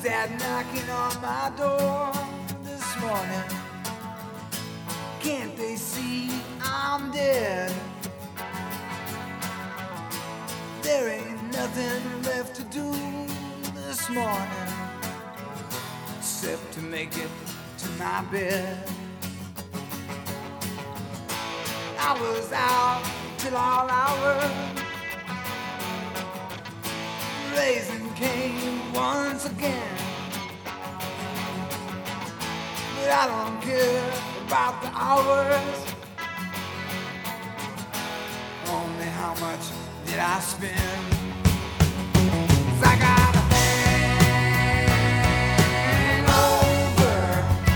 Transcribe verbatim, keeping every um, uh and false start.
that knocking on my door this morning? Can't they see I'm dead? There ain't nothing left to do this morning except to make it to my bed. I was out till all hours, raising Cain once again. But I don't care about the hours, only how much did I spend. 'Cause I got